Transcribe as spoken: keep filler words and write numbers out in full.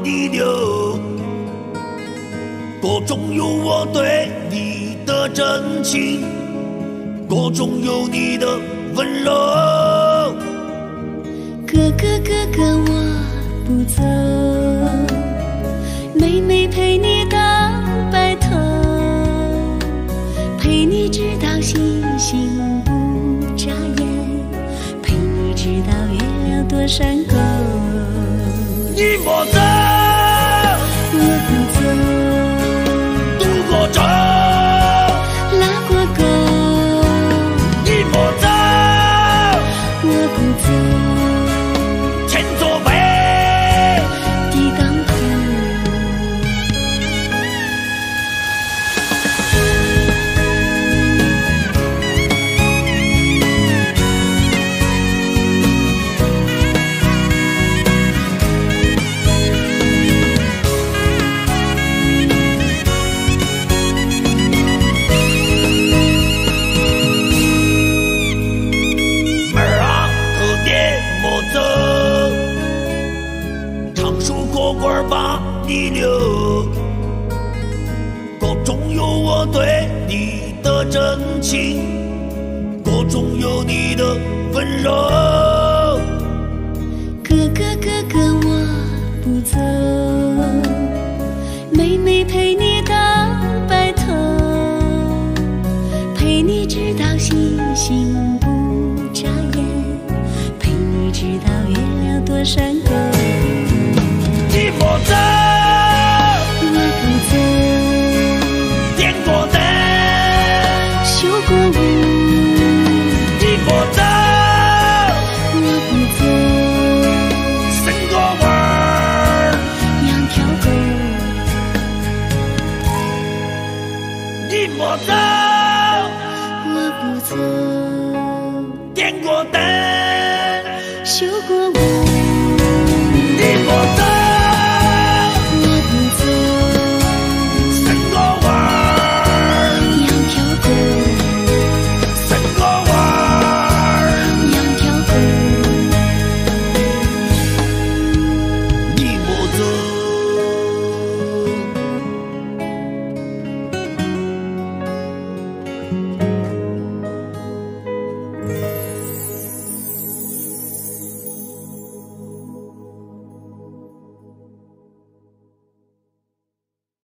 逆流，歌中有我对你的真情，歌中有你的温柔。 哥哥哥哥我不走，妹妹陪你到白头，陪你直到星星不眨眼，陪你直到月亮多闪光。 你莫走， 我不走， 渡过舟， 拉过钩。 你莫走， 我不走， 前座背， 抵挡途。 唱首歌歌把你留，歌中有我对你的真情，歌中有你的温柔。 哥哥哥哥我不走，妹妹陪你到白头，陪你直到星星不眨眼，陪你直到月亮多闪光。